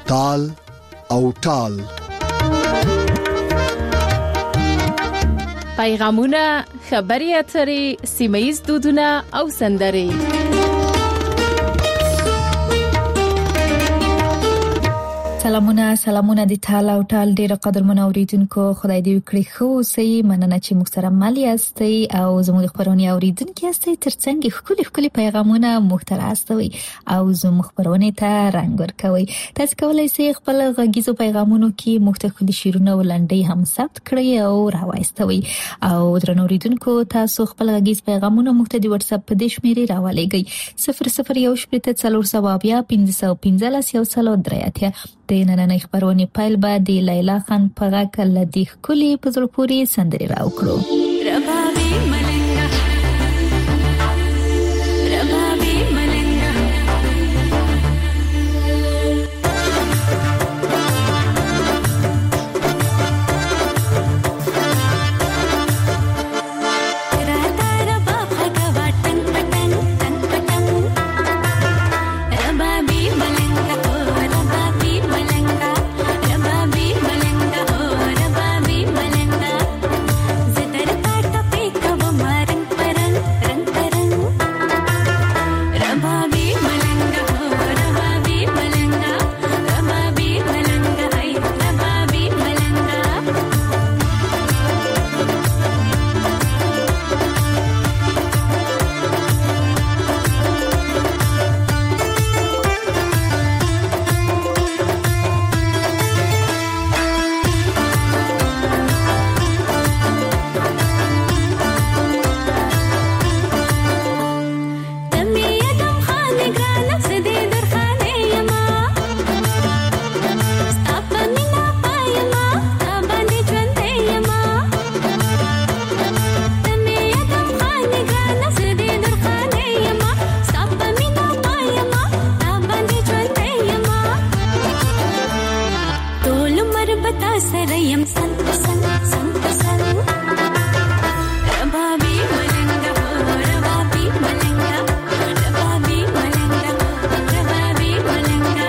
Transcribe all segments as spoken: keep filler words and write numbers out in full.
تال او ټال. پیغامونه، خبري اترې، سیمه‌ییز دودونه او سندرې. سلامونه سلامونه د ټال او ټال ډیره قدرمن اوریدونکو، خدای دې وکړي خو سي مننه چې موږ سره مالي استي او زموږ خبرونه اوریدونکو استي ترڅنګ خولي خولي پیغامونه موږ ته راستوي او زموږ خبرونه ته رنگ ورکوي. تاسو کولای شئ خپل غږیزو پیغامونو کې موږ ته خولي شیرونه ولنډي هم ثبت کړئ او راوایستوي. او درنو اوریدونکو تاسو خپل غږیز پیغامونه موږ ته د واتس اپ په دې شمیرې راولېږئ صفر صفر یو شپږ څلور سوه بیا پنځه سوه پنځه یو سل درې. د نننۍ خبرونه پایل به د لیلا خان په غږ لدی خولي په زړه پورې سندري راوکړو. ربابي ملنګا ربابي ملنګا راتا رباب خګوا ټنګ پټنګ ټنګ پټنګ ربابي ملنګا ربابي ملنګا ربابي ملنګا ربابي ملنګا زدر پټ په کوم رنگ پرنګ رنگ پرنګ ربابي ملنګا ربابي ملنګا ربابي ملنګا ای ربابي ملنګا सरयम संत संत संत संत रबाबी मलंगा रबाबी मलंगा रबाबी मलंगा रबाबी मलंगा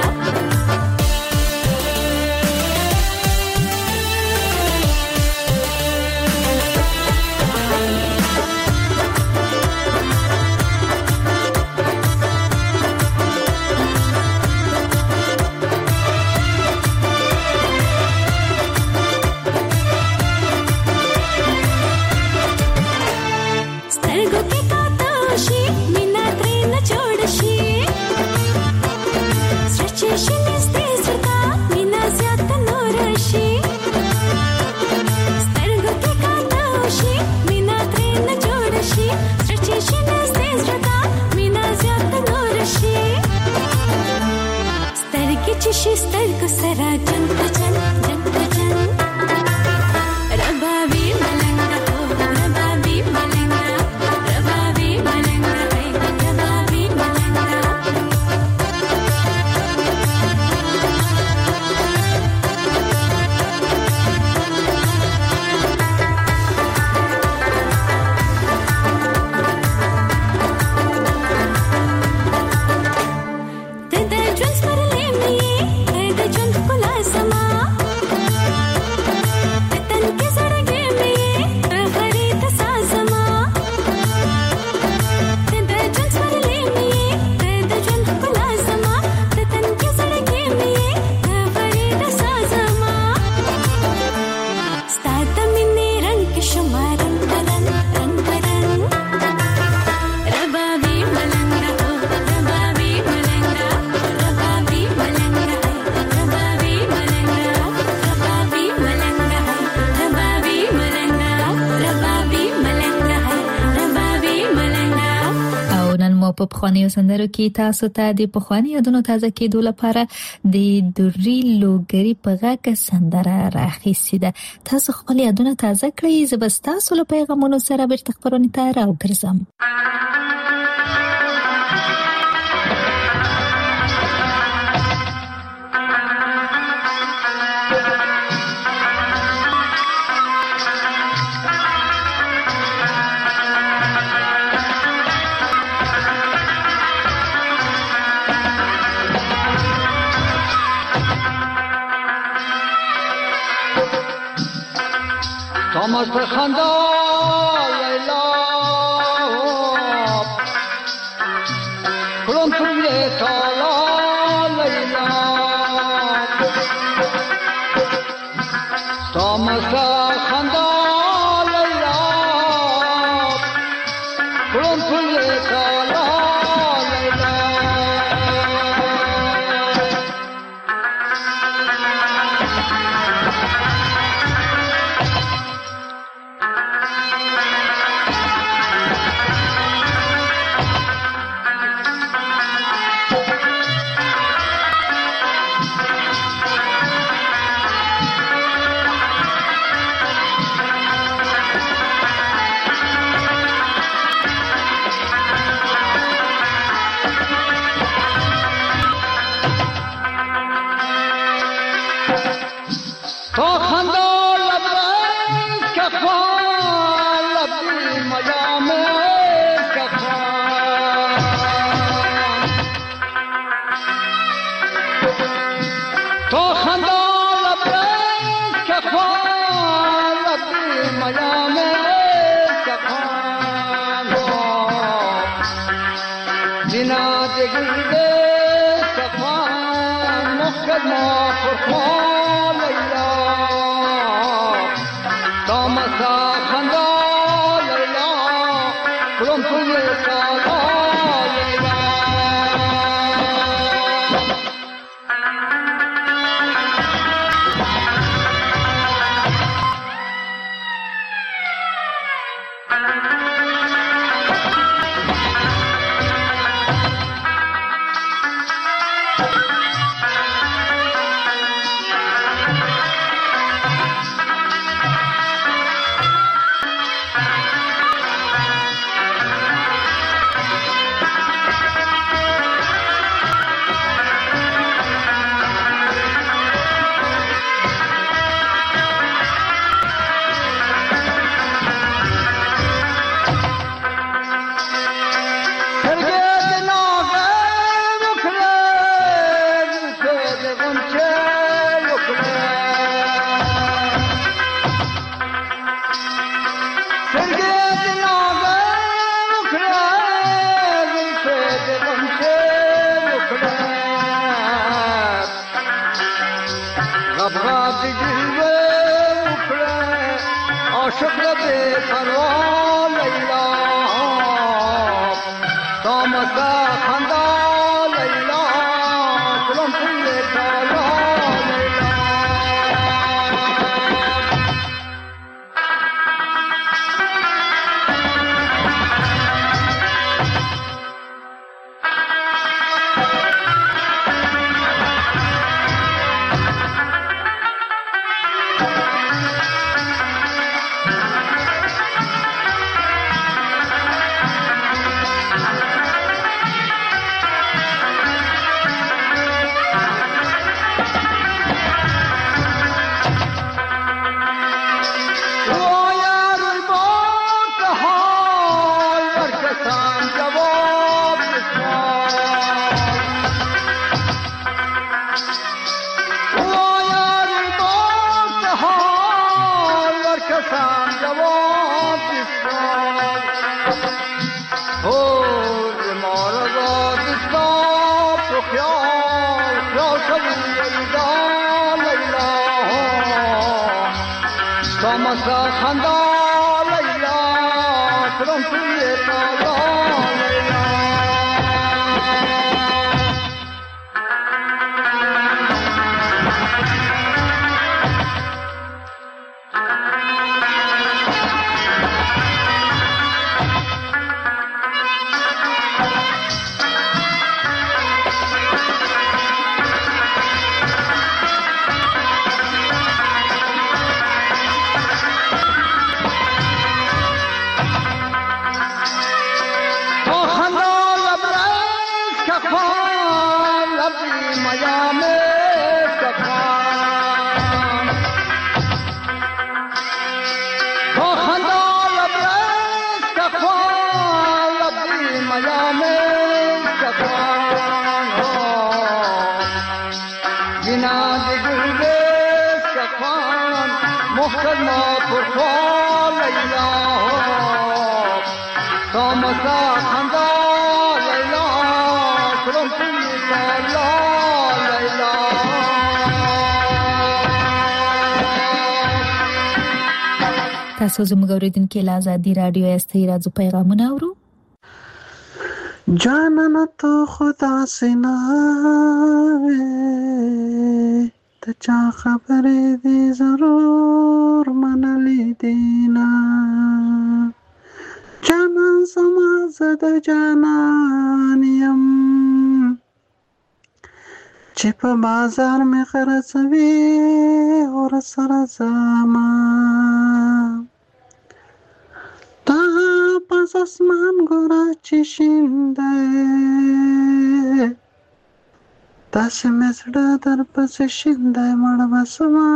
په پخوانیو سندرو کې تاسو ته د پخوانی یادونو تازه کېدو لپاره د دوري لوګری په غاګه سندره راخیسته ده. تاسو خپل یادونه تازه کړئ. زبستا سول پیغامونو سره بیرته خبرونه ته راوګرځم. مست خندا لیلا کلون توی تالا لیلا تا مست خندا لیلا کلون توی تالا مختل ما پرخوا لیلا سامسا خندا لیلا کرم پیلا لیلا تاسو زموږ اوریدونکو له آزادي رادیو استي راځو پیغامونه اورو. جانانه تو خدا سینا ته چا خبرې دې ضرور منلې دینا جانان زما زده جانان یم چې په بازار مې خرڅوي اور سره زما تا پس اسمان ګورا چې شینده تاسې مې زړه در پسې شینده مړ بسما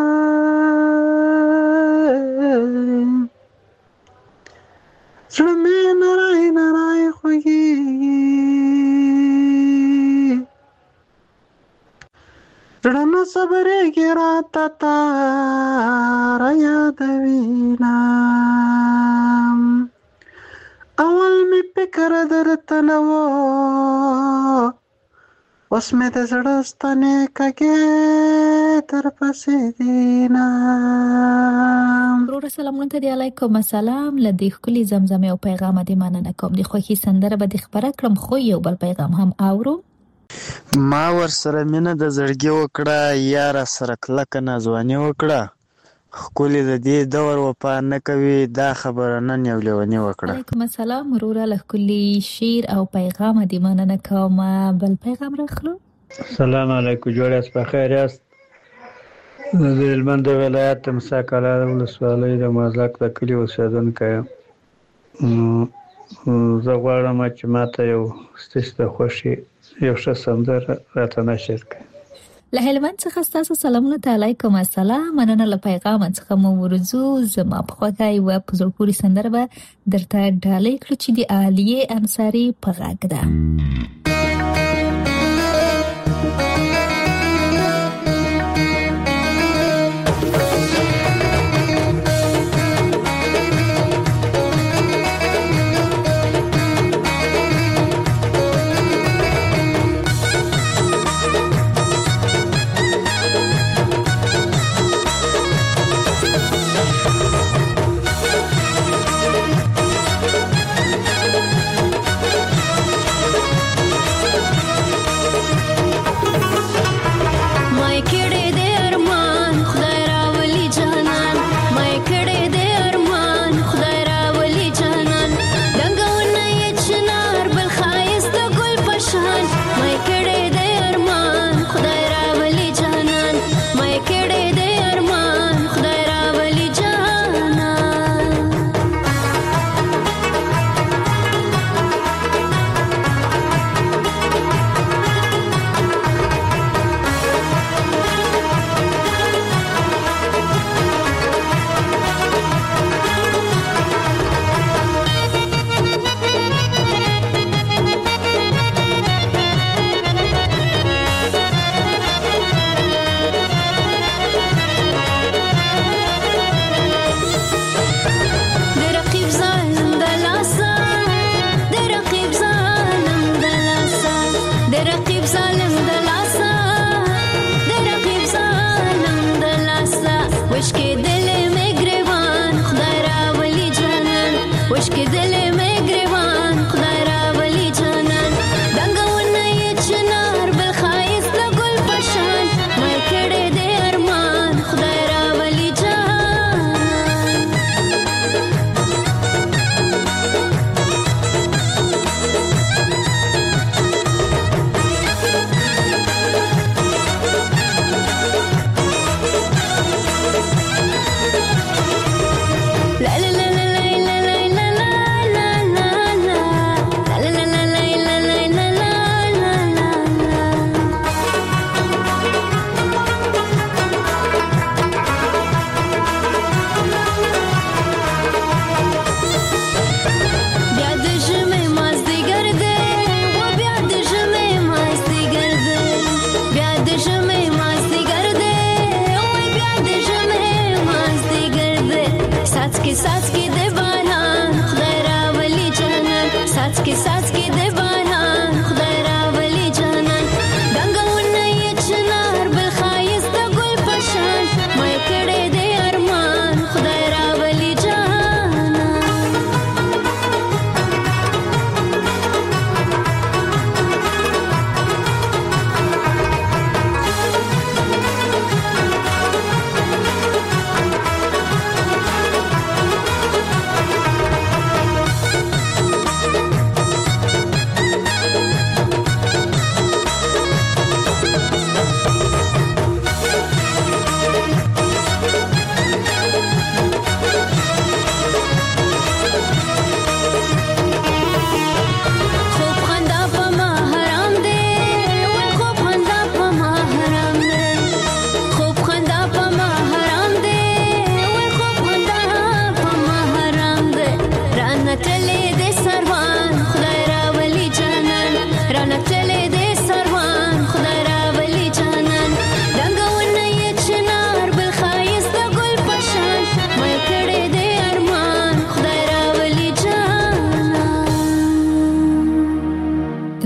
زړه مې نری نری خوږېږي زړه نه صبرېږي راته تا را یادوینه اول می فکر درته نه و اوس مې د زړه ستنې کږې در پسې دینه. ورور سلامونه ته دی علیکم السلام. له دې ښکلي زمزمې او پیغام دې مننه کوم. د خوښي سندره به دې خبره کړم خو یو بل پیغام هم اورو. ما ور سره مینه د زړګي وکړه یار سره کلک نازوانی وکړه خولي د دې دور وپا نه کوي دا خبره نن یو لیونی وکړه. علیکم السلام ورور له کلی شیر او پیغام دې مننه کوم. بل پیغام راخلو. السلام علیکم جوړاس په خیر یاست. د هلمند ولایت مساکاله ولسوالۍ د مازاک د کلی اوسیدونکی یم. زه غواړم چې ماته یو ستاسو د خوښي یو ښه سندره راته نشر کړئ. له هلمند څخه ستاسو سلامونه ته علیکم السلام. مننه له پیغام څخه مو ورزو. زما په خوږه یوه په زړه پورې سندره به درته ډالۍ کړو چې د عالیه انصاري په غږ ده.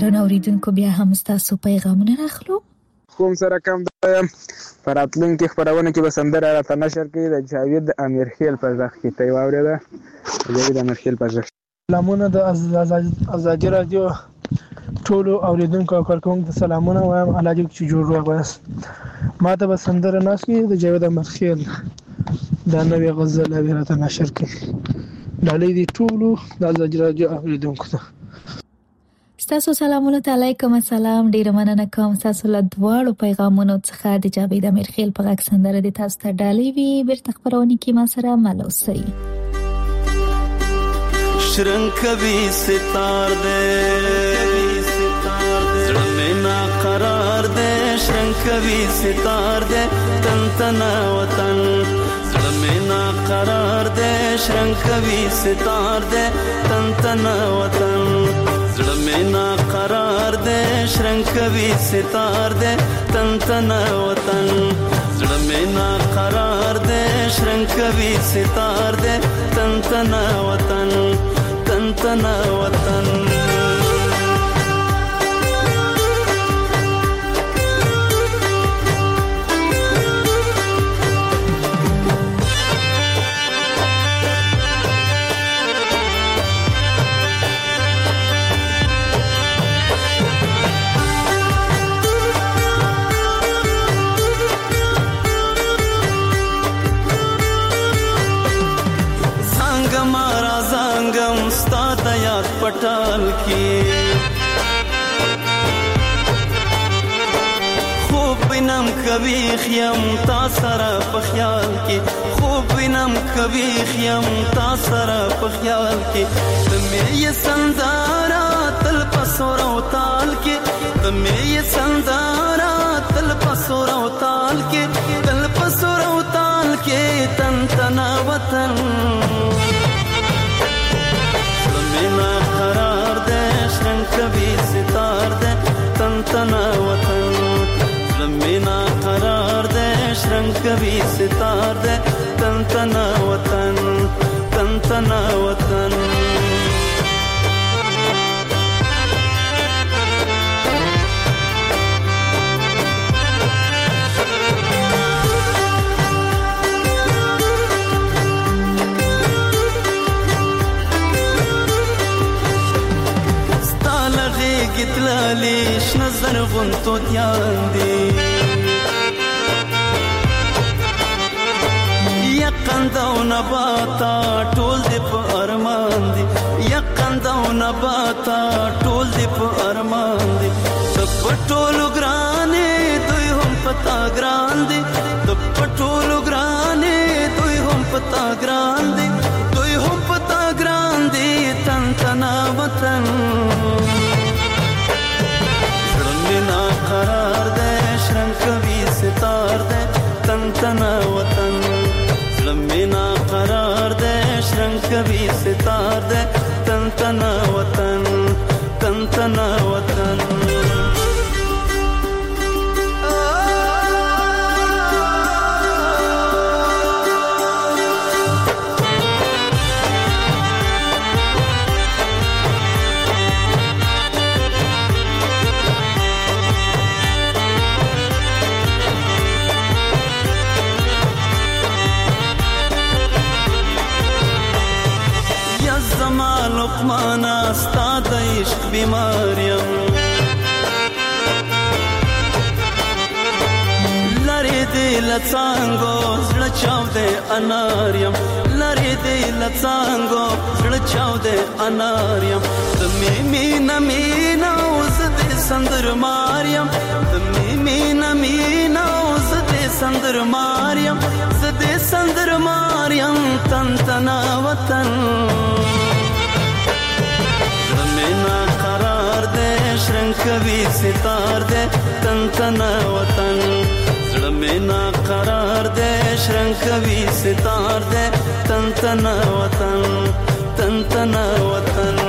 درنو اوریدونکو بیا هم تاسو پیغامونه راخلو. کوم سره کم د فراتلونکو خبرونه کې به سندره راته نشر کړي د جاوید امیرخیل په ځخ کې ته واورېده جاوید امیرخیل په ځخ. سلامونه د ازادي رادیو ټولو اوریدونکو او کارکونکو ته سلامونه وایم. الله دې چې جوړ راغواست ما ته به سندره ناس کې د جاوید امیرخیل دا نوې غزل راته نشر کړي. ډالۍ دې ټولو د ازادي رادیو اوریدونکو ته. تاسو سلامونه علیکم السلام. ډیره مننه کوم تاسو له دواړو پیغامونو څخه د جاوید امیرخیل په غږ سندره د تاسو ته ډالۍ وی بیرته خبرونه کې ما سره ملوسي. شرنګ کوي ستار دې زړه مې نا قرار دې شرنګ کوي ستار دې تن تن وطن زړه مې نا قرار دې شرنګ کوي ستار دې تن تن وطن زړه مې نا قرار دې شرنګ کوي ستار دې تن تن وطن زړه مې نا قرار دې شرنګ کوي ستار دې تن تن وطن تن تن وطن. پټال کې خوب وینم کوي خیم تا سره په خیال کې خوب وینم کوي خیم تا سره په خیال کې د مې سندارا تل پسور او تال کې د مې سندارا تل پسور او تال کې تل پسور او تال کې تن تن وطن مینا قرار دې شرنګ کوي ستار دې تن تن وطن مینا قرار دې شرنګ کوي ستار دې تن تن وطن تن تن وطن. گتلالی شنظر غنتو دیان دی یقند او نباتا ټول دی په ارمان دی یقند او نباتا ټول دی په ارمان دی د پټولو ګرانې دوی هم پتا ګران دی د پټولو ګرانې دوی هم پتا ګران دی دوی هم پتا ګران دی تن تن وطن مینا قرار دې شرنګ کوي ستار دې تن تن وطن مینا قرار دې شرنګ کوي ستار دې تن تن وطن تن تن وطن. لقمانا ستا د عشق بیماریم لری دی لڅانګو زړه چاو دې اناریم لری دی لڅانګو زړه چاو دې اناریم د می مینا مینا اوس دې سندر ماریم د می مینا مینا اوس دې سندر ماریم ز دې سندر ماریم تن تن وطن مینا قرار دې شرنګ کوي ستار دې تن تن وطن زړه مینا قرار دې شرنګ کوي ستار دې تن تن وطن تن تن وطن.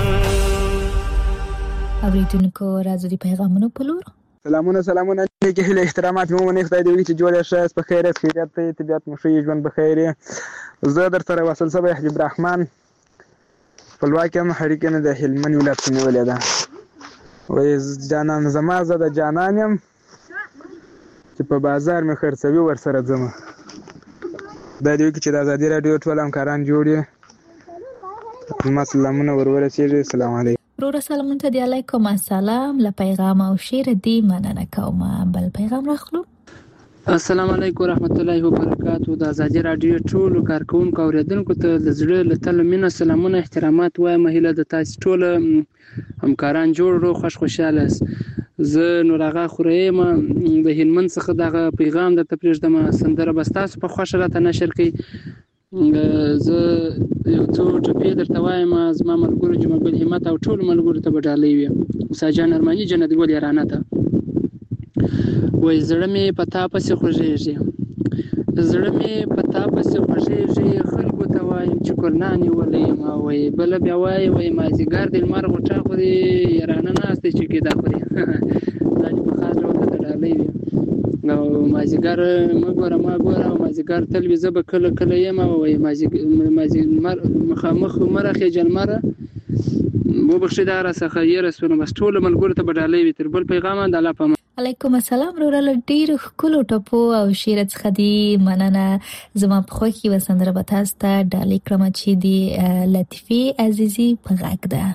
اوریدونکو راځي پیغامونه پلور. سلامونه سلامونه نیکی هیله احترامات مو منې خدای دې وکړي چې جوړ شه په خیرات خیرات ته طبيعت مو شي ژوند بخیر. زه در سره وصل صبح حجب الرحمن خپلواکي هم حریکه نه د هلمند ولایت نیولې ده. وای جانان زما زه د جانان یم چې په بازار مې خرڅوي ورسره ځمه. دا دی چې د ازادي راډیو ټول همکاران جوړ یې زما سلامونه ور ورسېږي. السلام علیکم. ورور سلامونه ته دی. علیکم السلام. له پیغام او شعر دی مننه کوم. بل پیغام راخلو. السلام علیکم ورحمت الله وبرکاتو. د ازادي راډیو ټول کارکونکو اوریدونکو ته د زړه له تله مینه سلامونه احترامات وایم. هیله د تاسو ټول همکاران جوړ رو خوش خوشاله. زه نور هغه خوریم د هلمند څخه دغه پیغام درته پرېږدم. سندره به ستاسو په خوښه راته نشر کړئ. زه یو څو ټپې درته وایم. زما ملګرو جمع ګل همت او ټولو ملګرو ته به ډالۍ وي. موسی جان ارماني جنت ګل یارانه ته وایي زړه مې په تا پسې خوږېږي، زړه مې په تا پسې خوږېږي، خلکو ته وایم چې کورنا نیولی یم. وایي بله بیا وایي وایي مازدیګر د لمر غوټه خوري یارانه ناست دی چې کېدا خوري. دا چې په خاص ډول ته ډالۍ وي. او مازدیګر مه ګوره ما ګوره او مازدیګر تل وي زه به کله کله یم. وایي مازدیګر مخامخ مه راخېږه لمره وبخښئ دا راڅخه یېره سوله. بس ټولو ملګرو ته به ډالۍ وي. تر بل پیغامه د الله په امان. علیکم السلام. وروره ډیر ښکلو ټپو او شعر څخه دی مننه. زما په خوښ کې وسندره به تاسو ته ډالۍ کړم چې دی لطیفه عزیزي په غږ ده.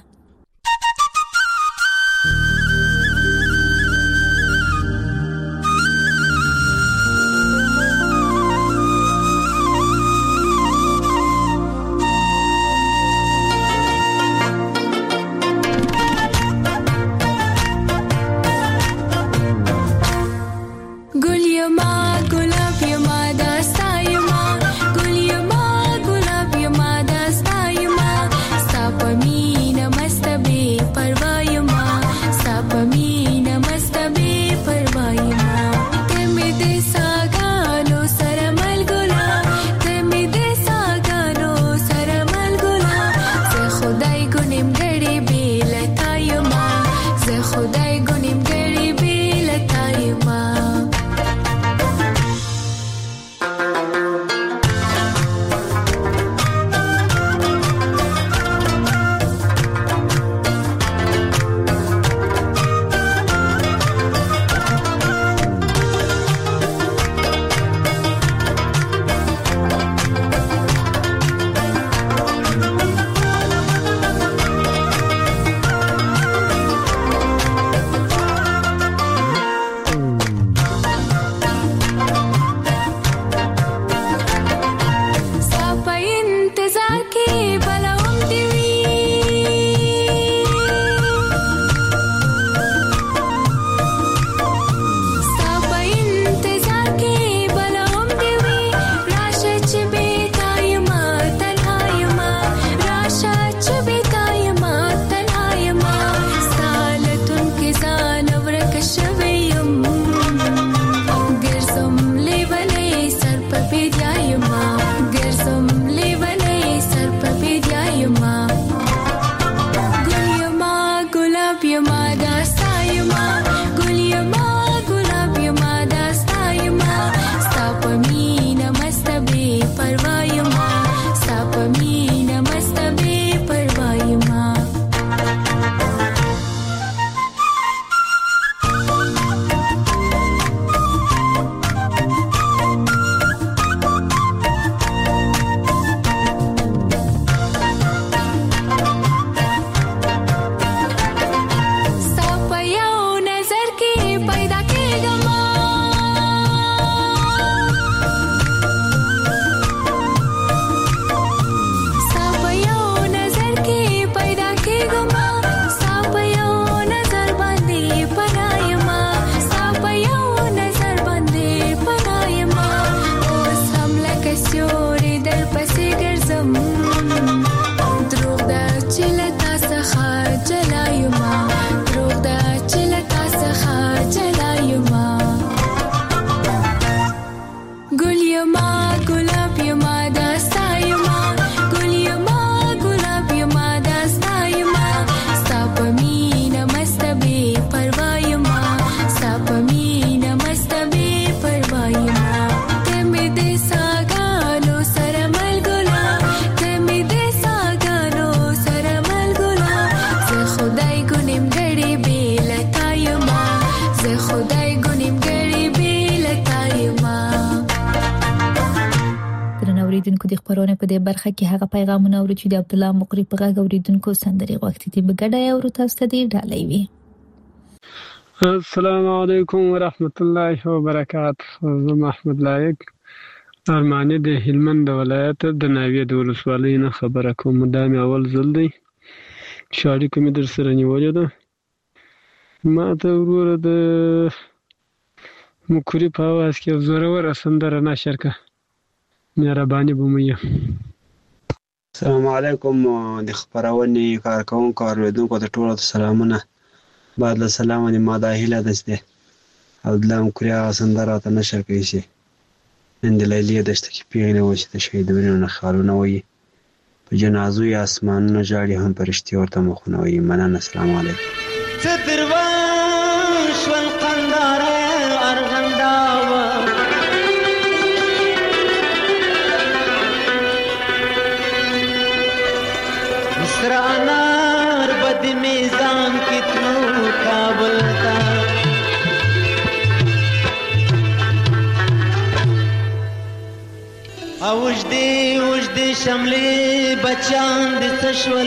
د خبرونه په دې برخه کې هغه پیغامونه اوري چې د عبد الله مقری په غږ اوریدونکو سندري وخت دې بغډای او تاسو ته دې ډالۍ وي. السلام علیکم ورحمت الله وبرکاته. زه محمد لایق ارمانی د هلمند ولایت د ناوې د ولسوالۍ نه خبره کوم. دا مې اول ځل دی چې اړیکه مې در سره نیولې ده. ما ته وروره د مقری په اواز کې یو زوروره سندره نشر کړه، مهرباني به مو وي. السلام علیکم د خبرونې کارکوونکو اوریدونکو ته ټولو ته سلامونه. بعد له سلامه د ما دا هیله ده چې د عبد الله مقری هغه سندره راته نشر کړي چې نن د لیلې دشته کې پیغلې وه چې د شهیدانو نه خالونه وایي، په جنازو یې اسمانونه ژاړي، هم فرشتې ورته مخونه وایي. مننه. السلام علیکم. څه دروان شول قنداره ارغنداوه، مصر انار بد میزان کتنو کابل تا، اوجدی اوجدی شملی بچان د سشول،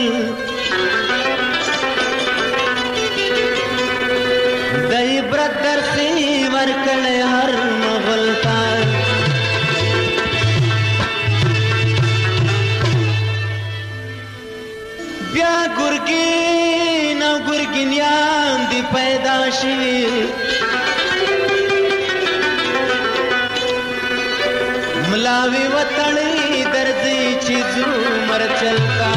د عبرت درسی ورکړی هر مغل تا. بیا ګرګین او ګرګینیان دی پیدا شوي، ملاوی وطړی درځي چې ځو مرچل تا.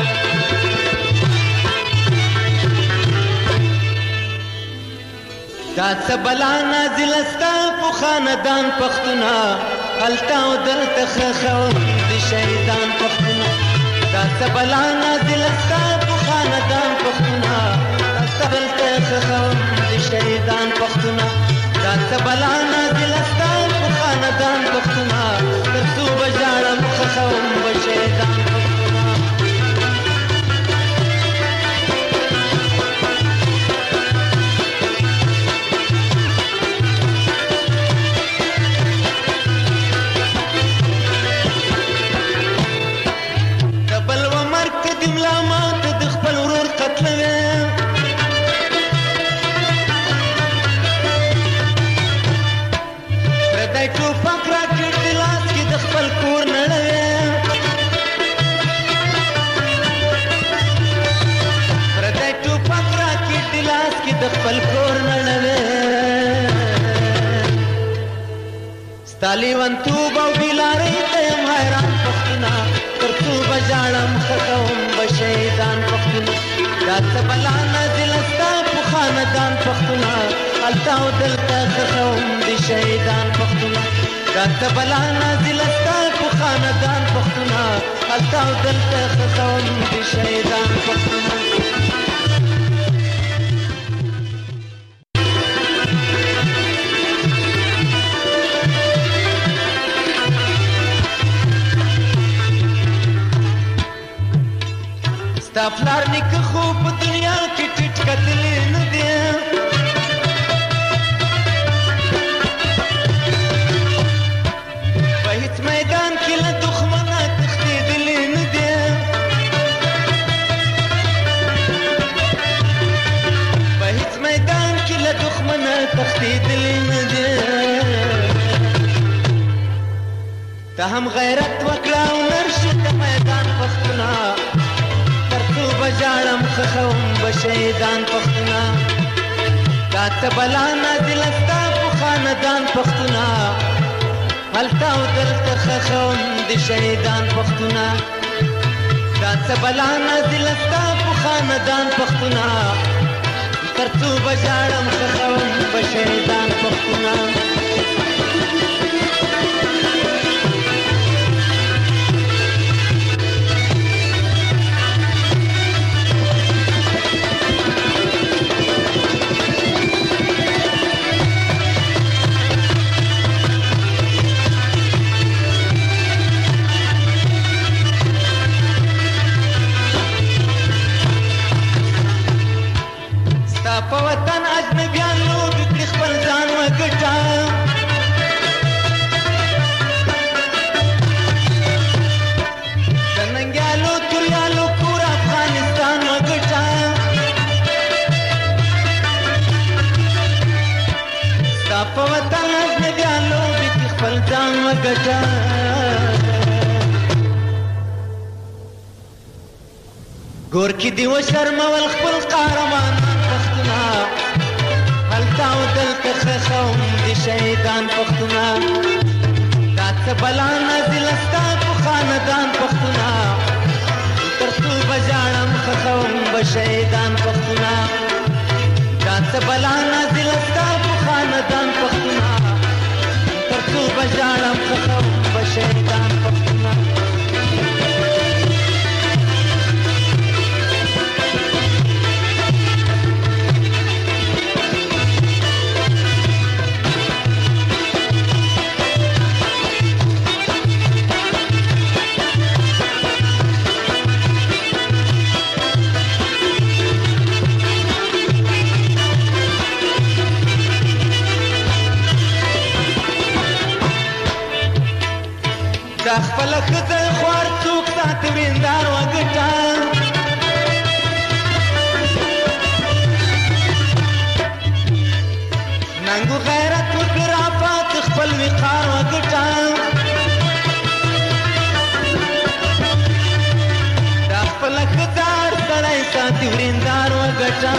دا څه بلا نازل ستا په خاندان پښتونه، هلته او دلته خخون د شهیدان پښتونه. دا څه بلا نازل ستا په خاندان پښتونه، هلته دلته خخون د شهیدان پښتونه. دا څه بلا نازل ستا په خاندان پښتونه، تر څو به ژاړم خخون به شهیدان پښتونه. ستالیوان توب او بیلاری تیم حیران پختونا، تر توب جاڑم خطاوم بشیدان پختونا. دا تبلا نازل استا پو خاندان پختونا، التاو دلتا خطاوم دی شیدان پختونا. دا تبلا نازل استا پو خاندان پختونا، التاو دلتا خطاوم دی شیدان پختونا. ستا پلار نیکه خو په دنیا کې ټیټ کتلی نه دی، په هیڅ میدان کې له دښمنه تښتېدلی نه دی، په هیڅ میدان کې له دښمنه تښتېدلی نه دی. ته هم غیرت وکړه او نرشې د میدان پښتونه، بجاړم خخوم بشیدان پښتونه. دا تبلا نازل استا په خاندان پښتونه، هلته او دلته خخوم د شهیدان پښتونه. دا تبلا نازل استا په خاندان پښتونه، تر څو بجاړم خخوم بشیدان پښتونه. په وطن اجنبیان لوبې کړي خپل ځان وګټه، دا په وطن اجنبیانو کې خپل ځان وګټه ګور کې دی و شرمول خپل قهرمان پښتونه هلته او دلته خښوم د شهیدان پښتونه دا څه بلا نازله ستا په خاندان پښتونه تر څو به ژاړم خښوم به شهیدان پښتونه دا څه بلا نازله ستا په خاندان پښتونه تر څو به ژاړم خښوم به شهیدان پښتونه دا خپل خزه خوار څوک ساتي وریندار وګټه ننګو غیرت وکړه آفات خپل وقار وګټه دا خپل خزه سړی ساتي وریندار وګټه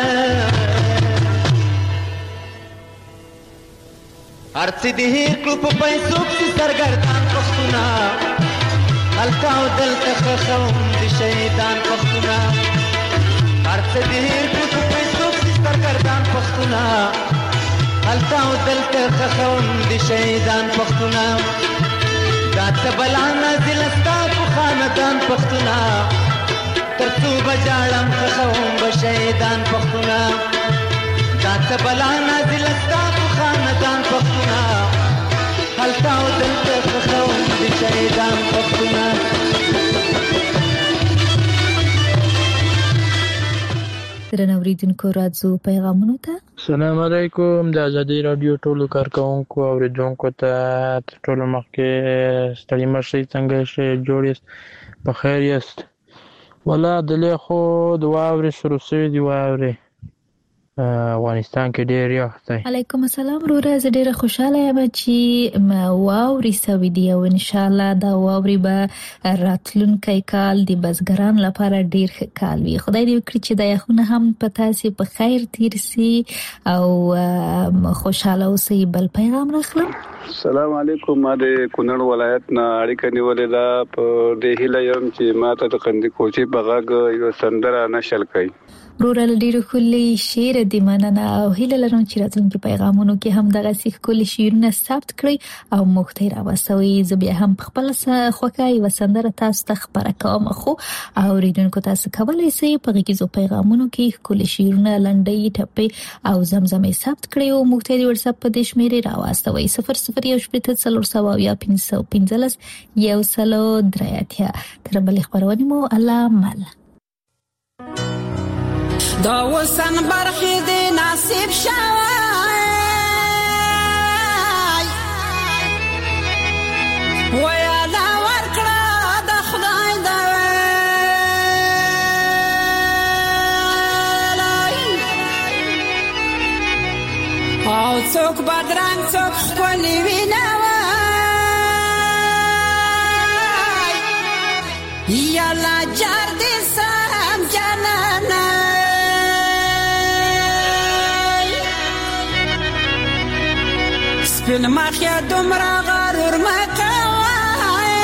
هرڅه دې هېر کړو په پیسو پسې سرګردان پښتونه هلته او دلته خښوم د شهیدان پښتونه هرڅه دې هېر کړو په پیسو پسې سرګردان پښتونه هلته او دلته خښوم د شهیدان پښتونه دا څه بلا نازله ستا په خاندان پښتونه تر څو به ژاړم خښوم به شهیدان پښتونه دا څه بلا نازله ستا په خاندان پښتونه هلته او دلته خښوم د شهیدان پښتونه درنو اوریدونکو راځو پیغامونو ته. السلام علیکم. د ازادي رادیو ټولو کارکونکو او اوریدونکو ته ټولو مخکې ستړي مه شئ، څنګه شئ، جوړ یاست، په خیر یاست؟ والله دلې خو د واورې شروع شوې دي، واورې افغانستان کې ډېر یخ دی. علیکم السلام وروره، زه ډېره خوشحاله یم چې واورې سوي دي او انشاءالله دا واورې به راتلونکی کال د بزګرانو لپاره ډېر ښه کال وي. خدای دې وکړي چې دا یخونه هم په تاسې په خیر تیر سي او خوشحاله اوسئ. بل پیغام راخلم. السلام علیکم. ما د کونړ ولایت نه اړیکه نیولې ده. په دې هیله یم چې ما ته د قندي کوچي په غږ یو سندره نشل کوي. وروره ډېر ښکلي شعر دې مننه او هیله لرم چې راتلونکي پیغامونو کې هم دغسې ښکلي شعرونه ثبت کړئ او موږ ته یې راوسوئ. زه بیا هم په خپله خوښه یوه سندره تاسو ته خپره کوم، خو اورېدونکو تاسو کولی شئ په غږیزو پیغامونو کې ښکلي شعرونه، لنډۍ، ټپې او زمزمې ثبت کړئ او موږ ته یې د وټساپ په دې شمېرې راواستوئ: صفر صفر یو شپېته څلور سوه اویا پنځه سوه پنځلس یو سلو درې اتیا. تر بلې خپرونې مو الله مل. دا وسن برخی دی نصیب شوی ویالا ورکړه د خدای دا او څوک بدرنګ څوک ښکلي وینوي یالا جار دې سم جانانه سپین مخیا دومره غرور مکوه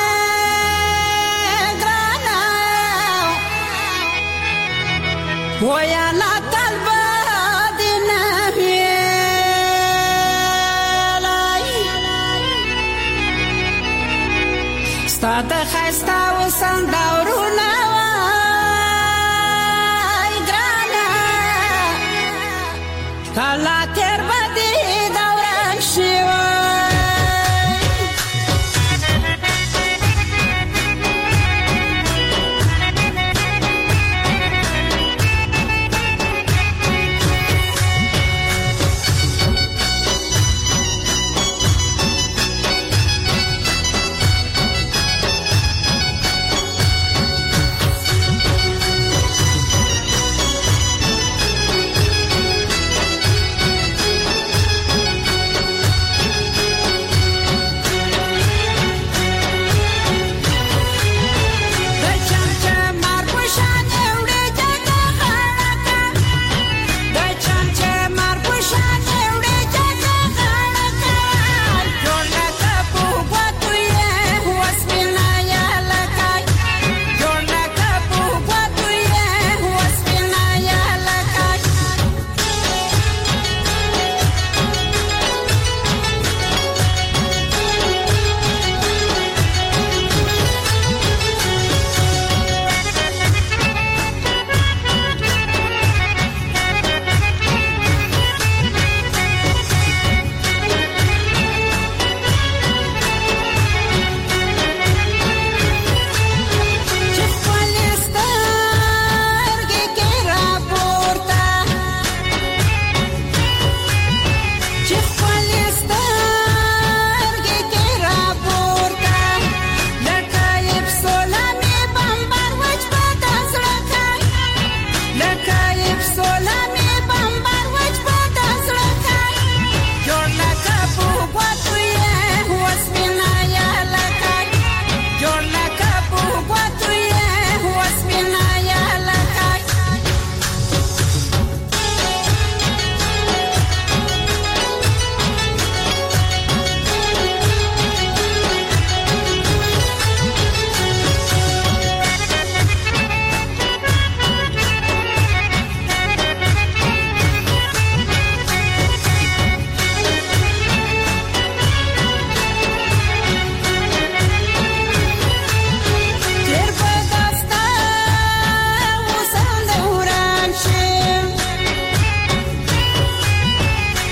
ګرانه ویالا طلبه دې نه ویلی ستا د ښایسته وسن دورونه وای ګرانه کله تېر به دې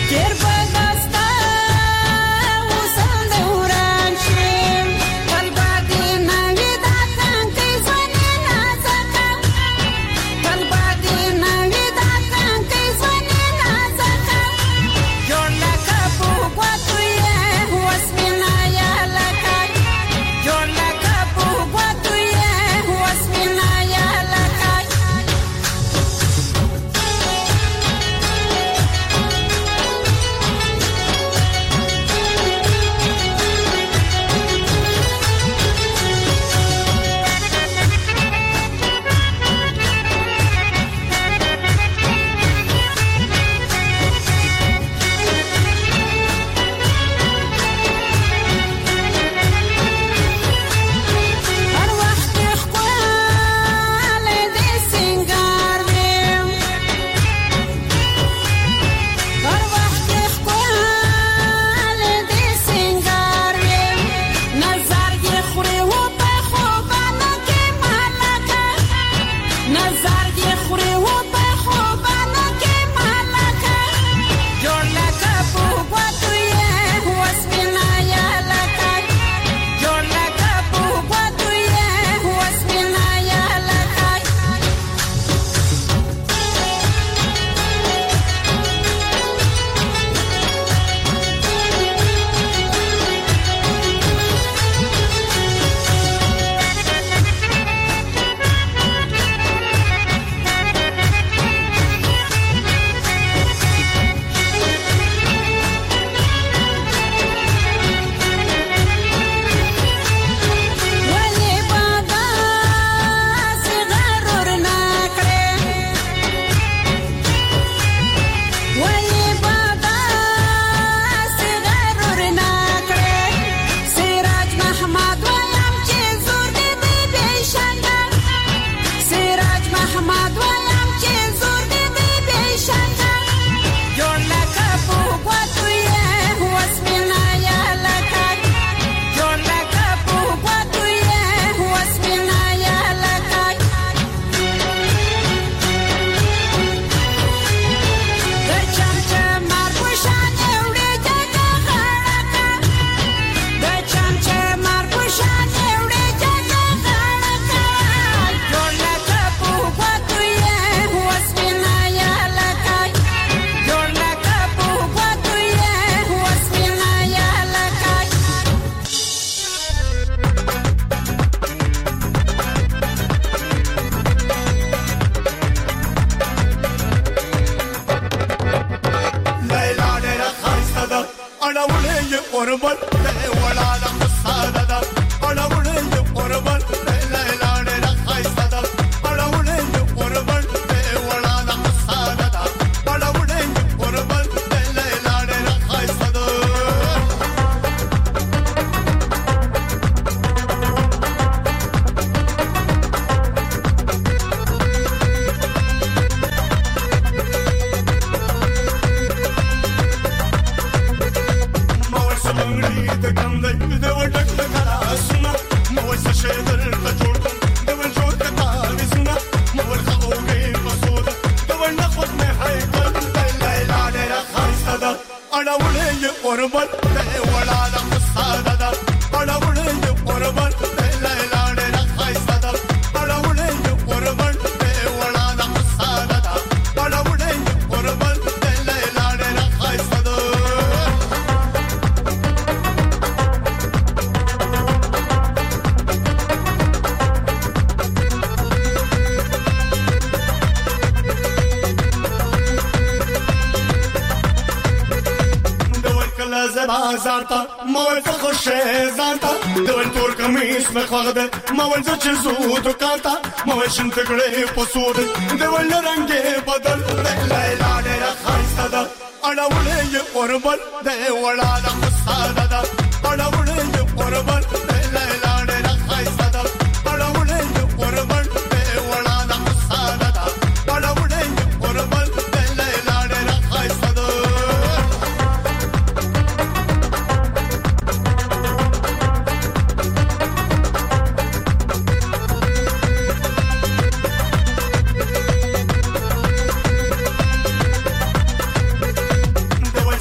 شن تګړې پسود د ول رنگې بدل لیلا ډېر خاصه ده اړولې اوربل د وړا د خساده ده اړولې اوربل لیلا ډېر خاصه ده اړولې اوربل د وړا د خساده ده اړولې اوربل لیلا ډېر خاصه ده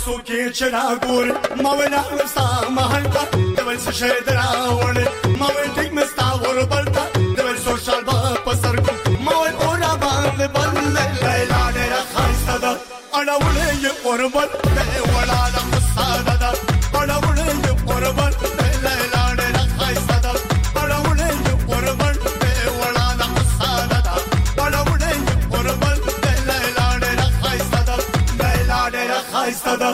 څوکې چې راګورې ما ویل احمد ستا محل ته د ویل څه شی دې راوړې ما ویل ټیک مې ستا وربل ته د ویل سوشال به په سر کړو ما ویل او را باندې بل لیلا ډېره ښایسته ده اړولی یې وربل دی ولاړه خو ساده ده اړولی یې وربل دی لیلا ډېره ښایسته ده اړولی یې وربل دی ولاړه خو ساده ده اړولی یې وربل دی لیلا ډېره ښایسته ده لیلا ډېره ښایسته ده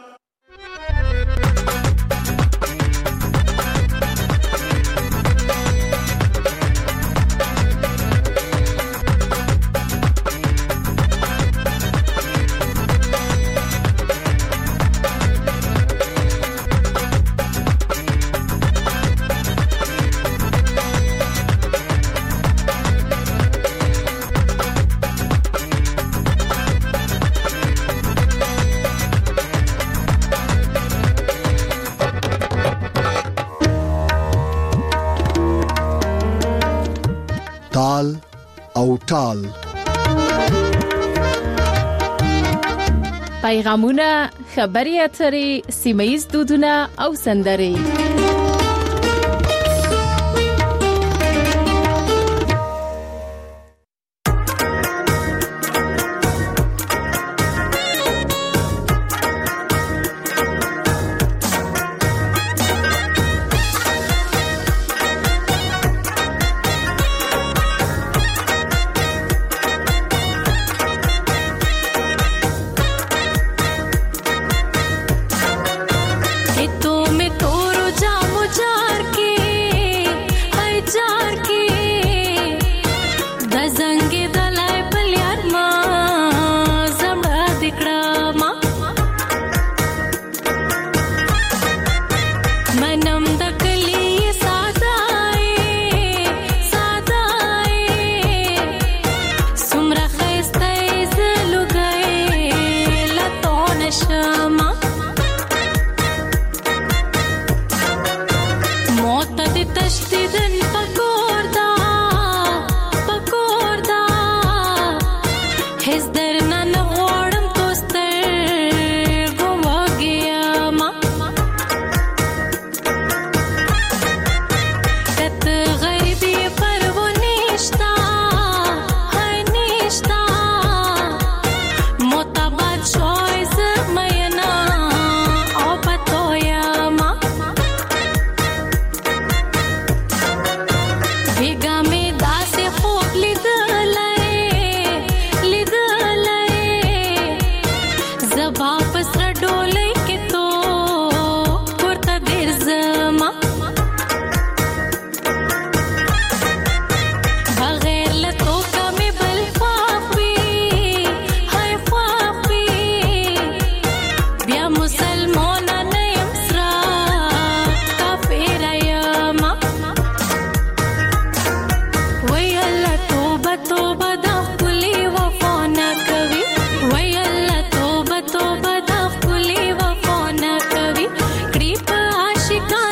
تال او ټال پیغامونه، خبري اترې، سیمه‌ییز دودونه او سندرې. توبه توبه د خپلې وفا نه کوي کړي په عاشقان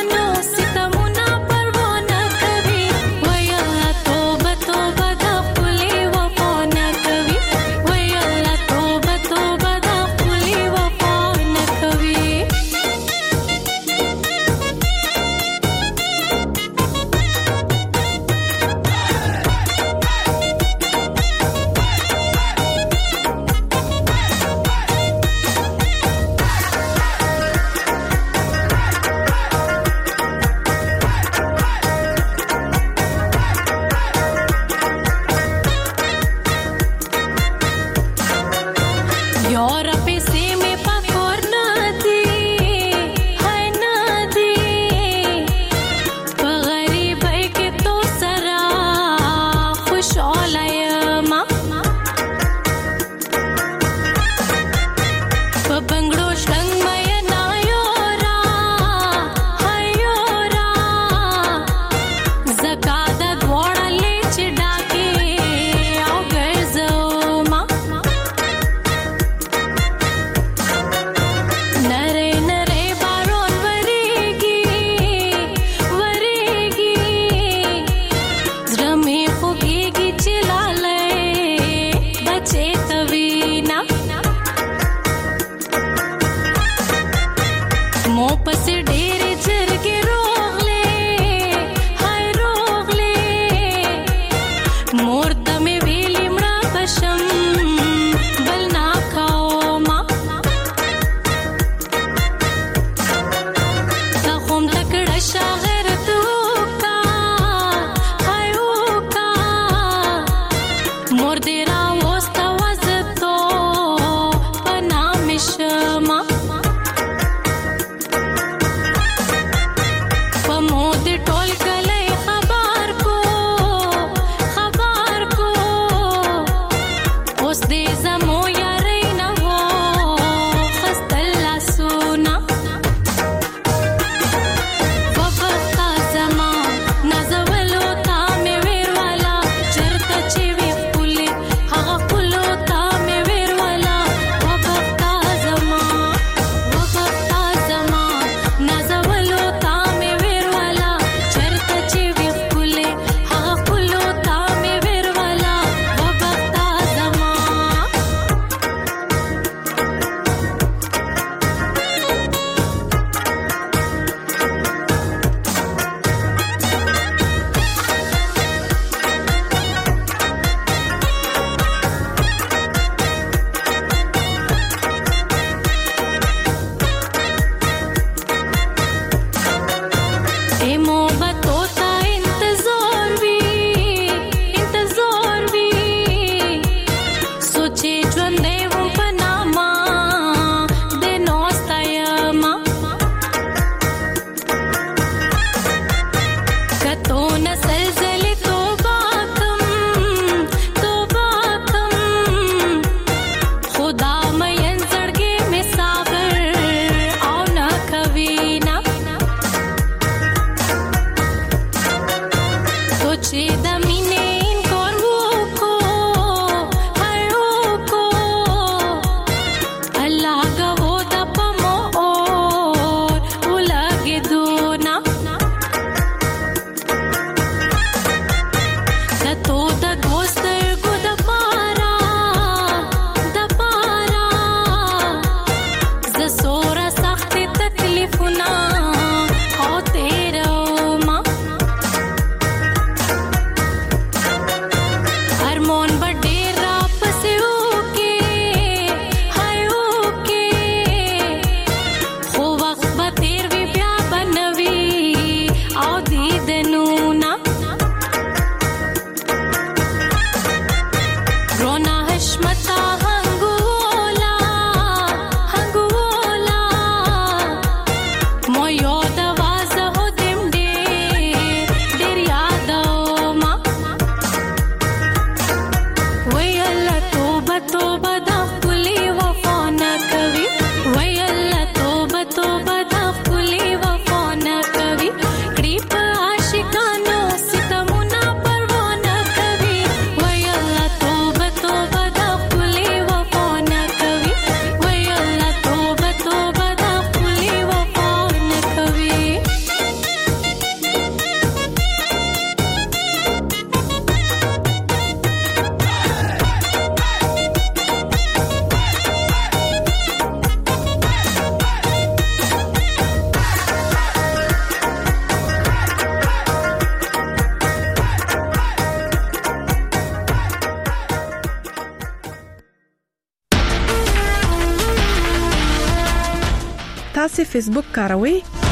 تاسو فیسبوک کاروئ؟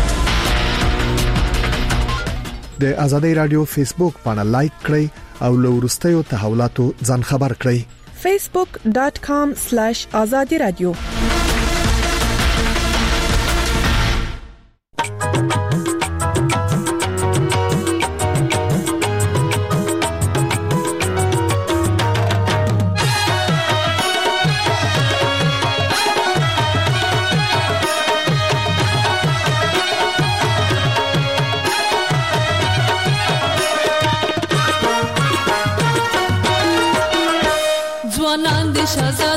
د ازادي رادیو فیسبوک باندې لایک کړئ او له ورستیو تحولاتو ځان خبر کړئ. facebook dot com slash azadi radio. شهزاده